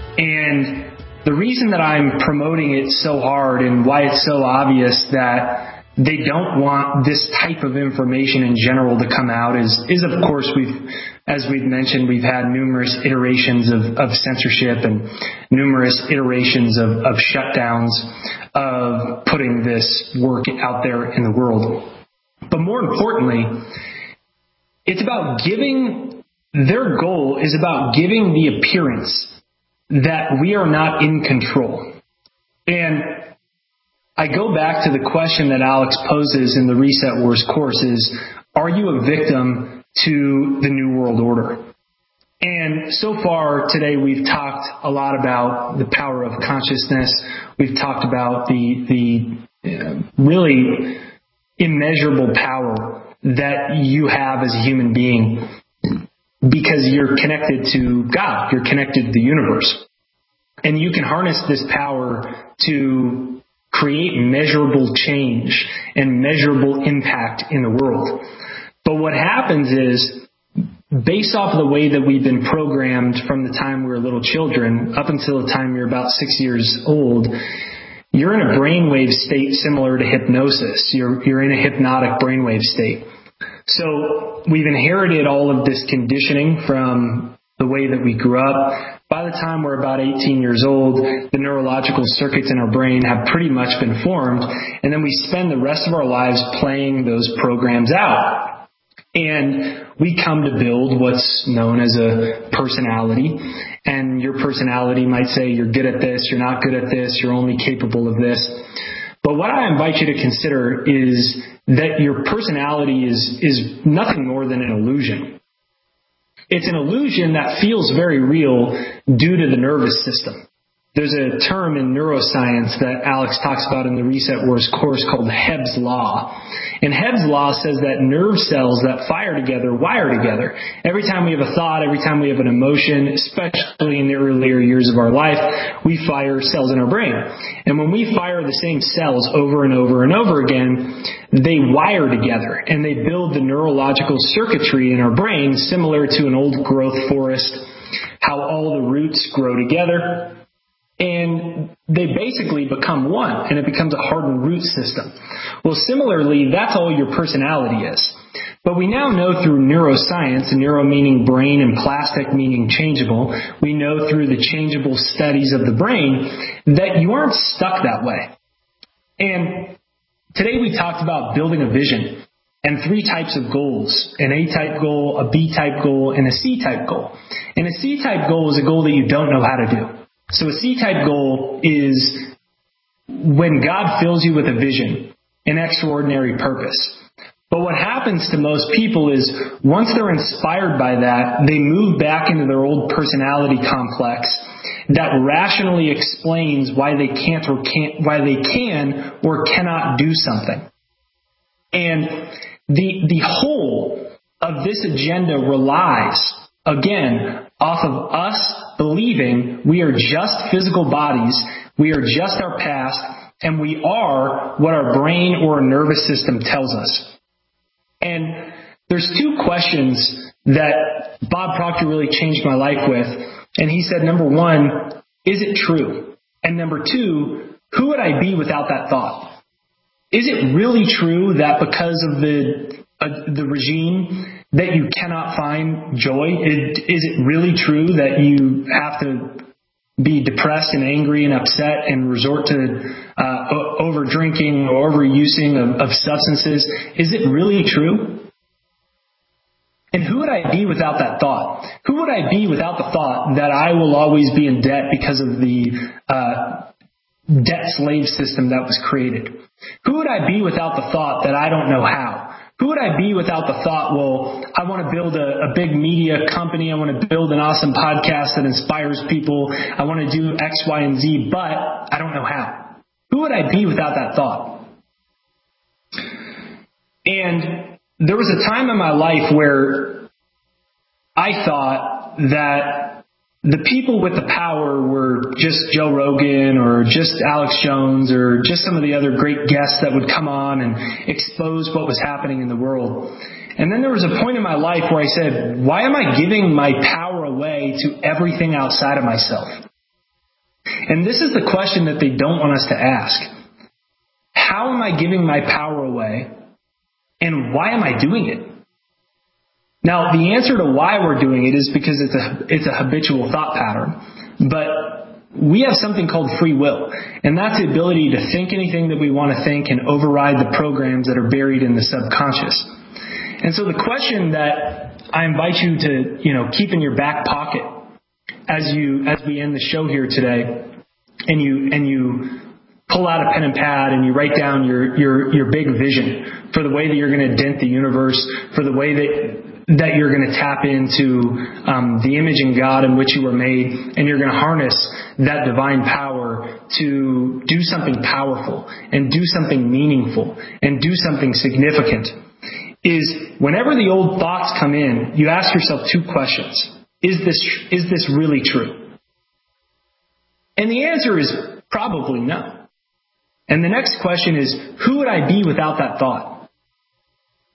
Speaker 2: And the reason that I'm promoting it so hard and why it's so obvious that they don't want this type of information in general to come out is, is of course, we've, as we've mentioned, we've had numerous iterations of, of censorship and numerous iterations of, of shutdowns of putting this work out there in the world. But more importantly, it's about giving, their goal is about giving the appearance that we are not in control. And I go back to the question that Alex poses in the Reset Wars course is, are you a victim to the New World Order? And so far today we've talked a lot about the power of consciousness. We've talked about the, the uh, really immeasurable power that you have as a human being because you're connected to God. You're connected to the universe. And you can harness this power to create measurable change and measurable impact in the world. But what happens is, based off of the way that we've been programmed from the time we were little children up until the time you're about six years old, you're in a brainwave state similar to hypnosis. You're, you're in a hypnotic brainwave state. So we've inherited all of this conditioning from the way that we grew up, by the time we're about eighteen years old, the neurological circuits in our brain have pretty much been formed, and then we spend the rest of our lives playing those programs out. And we come to build what's known as a personality. And your personality might say you're good at this, you're not good at this, you're only capable of this. But what I invite you to consider is that your personality is, is nothing more than an illusion. It's an illusion that feels very real due to the nervous system. There's a term in neuroscience that Alex talks about in the Reset Wars course called Hebb's Law. And Hebb's Law says that nerve cells that fire together wire together. Every time we have a thought, every time we have an emotion, especially in the earlier years of our life, we fire cells in our brain. And when we fire the same cells over and over and over again, they wire together and they build the neurological circuitry in our brain similar to an old growth forest, how all the roots grow together. And they basically become one, and it becomes a hardened root system. Well, similarly, that's all your personality is. But we now know through neuroscience, neuro meaning brain and plastic meaning changeable, we know through the changeable studies of the brain that you aren't stuck that way. And today we talked about building a vision and three types of goals, an A-type goal, a B-type goal, and a C-type goal. And a C-type goal is a goal that you don't know how to do. So a C-type goal is when God fills you with a vision, an extraordinary purpose. But what happens to most people is once they're inspired by that, they move back into their old personality complex that rationally explains why they can't or can't, why they can or cannot do something. And the, the whole of this agenda relies, again, off of us believing we are just physical bodies, we are just our past, and we are what our brain or nervous system tells us. And there's two questions that Bob Proctor really changed my life with. And he said, number one, is it true? And number two, who would I be without that thought? Is it really true that because of the uh, the regime that you cannot find joy? Is, is it really true that you have to be depressed and angry and upset and resort to uh, over drinking or overusing of, of substances? Is it really true? And who would I be without that thought? Who would I be without the thought that I will always be in debt because of the uh, debt slave system that was created? Who would I be without the thought that I don't know how? Who would I be without the thought, well, I want to build a, a big media company. I want to build an awesome podcast that inspires people. I want to do X, Y, and Z, but I don't know how. Who would I be without that thought? And there was a time in my life where I thought that the people with the power were just Joe Rogan or just Alex Jones or just some of the other great guests that would come on and expose what was happening in the world. And then there was a point in my life where I said, why am I giving my power away to everything outside of myself? And this is the question that they don't want us to ask. How am I giving my power away? And why am I doing it? Now, the answer to why we're doing it is because it's a it's a habitual thought pattern. But we have something called free will, and that's the ability to think anything that we want to think and override the programs that are buried in the subconscious. And so the question that I invite you to, you know, keep in your back pocket as you as we end the show here today, and you and you pull out a pen and pad and you write down your your your big vision for the way that you're going to dent the universe, for the way that that you're going to tap into um, the image in God in which you were made, and you're going to harness that divine power to do something powerful and do something meaningful and do something significant. Is whenever the old thoughts come in, you ask yourself two questions. Is this, is this really true? And the answer is probably no. And the next question is, who would I be without that thought? Who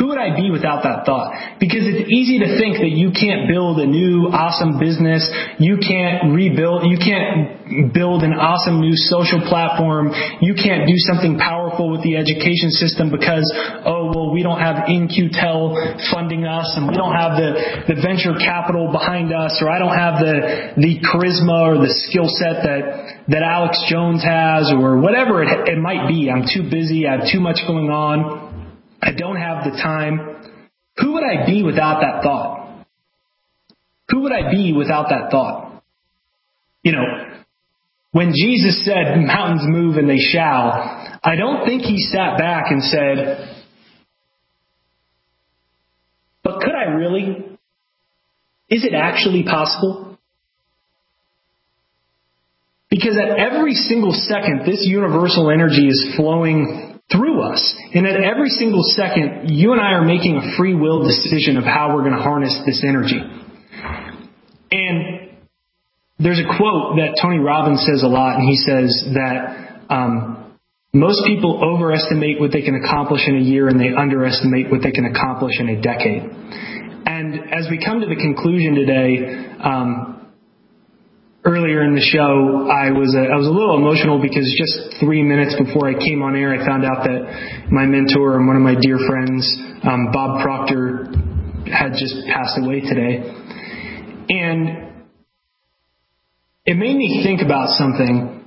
Speaker 2: Who would I be without that thought? Because it's easy to think that you can't build a new awesome business. You can't rebuild, you can't build an awesome new social platform. You can't do something powerful with the education system because, oh, well, we don't have In Q Tel funding us and we don't have the, the venture capital behind us, or I don't have the, the charisma or the skill set that, that Alex Jones has, or whatever it, it might be. I'm too busy. I have too much going on. I don't have the time. Who would I be without that thought? Who would I be without that thought? You know, when Jesus said, mountains move and they shall, I don't think he sat back and said, but could I really? Is it actually possible? Because at every single second, this universal energy is flowing through us. And at every single second, you and I are making a free will decision of how we're going to harness this energy. And there's a quote that Tony Robbins says a lot, and he says that um, most people overestimate what they can accomplish in a year and they underestimate what they can accomplish in a decade. And as we come to the conclusion today, um, earlier in the show, I was a, I was a little emotional because just three minutes before I came on air, I found out that my mentor and one of my dear friends, um, Bob Proctor, had just passed away today. And it made me think about something,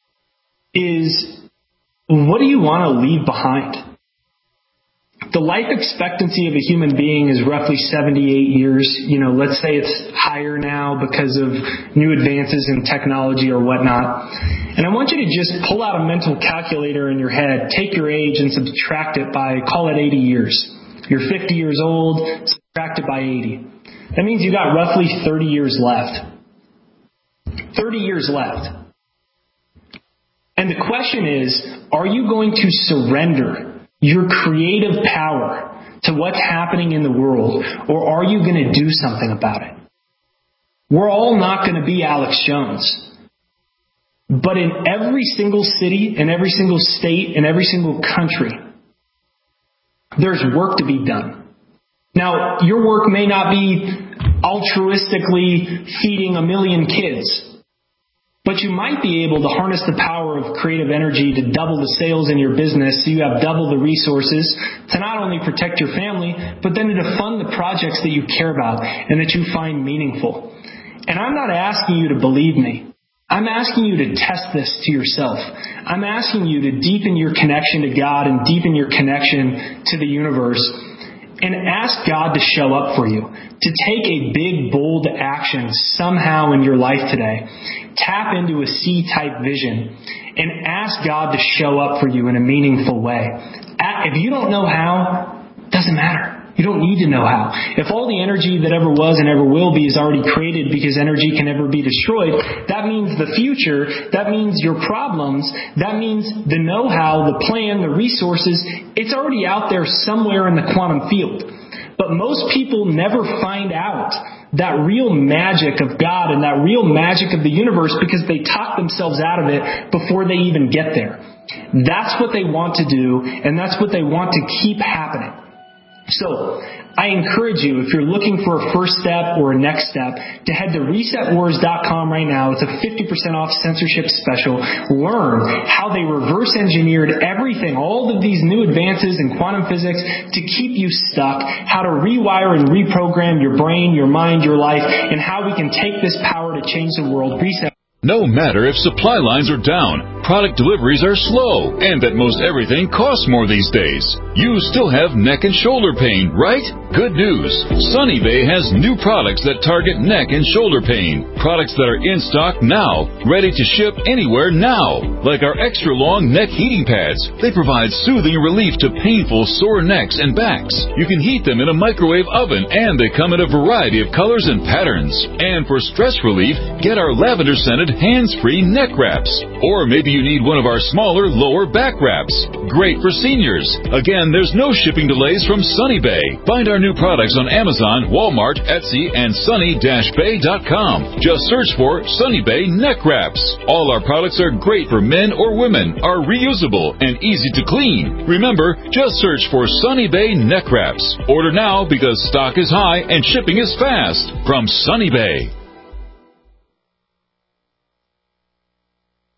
Speaker 2: is what do you want to leave behind? The life expectancy of a human being is roughly seventy-eight years. You know, let's say it's higher now because of new advances in technology or whatnot. And I want you to just pull out a mental calculator in your head, take your age and subtract it by, call it eighty years. You're fifty years old, subtract it by eighty. That means you got roughly thirty years left. thirty years left. And the question is, are you going to surrender your creative power to what's happening in the world, or are you going to do something about it? We're all not going to be Alex Jones. But in every single city, in every single state, in every single country, there's work to be done. Now, your work may not be altruistically feeding a million kids, but you might be able to harness the power of creative energy to double the sales in your business so you have double the resources to not only protect your family, but then to fund the projects that you care about and that you find meaningful. And I'm not asking you to believe me. I'm asking you to test this to yourself. I'm asking you to deepen your connection to God and deepen your connection to the universe, and ask God to show up for you, to take a big, bold action somehow in your life today. Tap into a C-type vision and ask God to show up for you in a meaningful way. If you don't know how, it doesn't matter. You don't need to know how. If all the energy that ever was and ever will be is already created because energy can never be destroyed, that means the future, that means your problems, that means the know-how, the plan, the resources, it's already out there somewhere in the quantum field. But most people never find out that real magic of God and that real magic of the universe because they talk themselves out of it before they even get there. That's what they want to do, and that's what they want to keep happening. So, I encourage you, if you're looking for a first step or a next step, to head to reset wars dot com right now. It's a fifty percent off censorship special. Learn how they reverse engineered everything, all of these new advances in quantum physics to keep you stuck, how to rewire and reprogram your brain, your mind, your life, and how we can take this power to change the world. Reset.
Speaker 6: No matter if supply lines are down, product deliveries are slow, and that most everything costs more these days, you still have neck and shoulder pain, right? Good news. Sunny Bay has new products that target neck and shoulder pain. Products that are in stock now, ready to ship anywhere now. Like our extra long neck heating pads. They provide soothing relief to painful sore necks and backs. You can heat them in a microwave oven, and they come in a variety of colors and patterns. And for stress relief, get our lavender scented hands-free neck wraps. Or maybe Maybe you need one of our smaller, lower back wraps. Great for seniors. Again, there's no shipping delays from Sunny Bay. Find our new products on Amazon, Walmart, Etsy, and sunny dash bay dot com. Just search for Sunny Bay Neck Wraps. All our products are great for men or women, are reusable, and easy to clean. Remember, just search for Sunny Bay Neck Wraps. Order now because stock is high and shipping is fast. From Sunny Bay.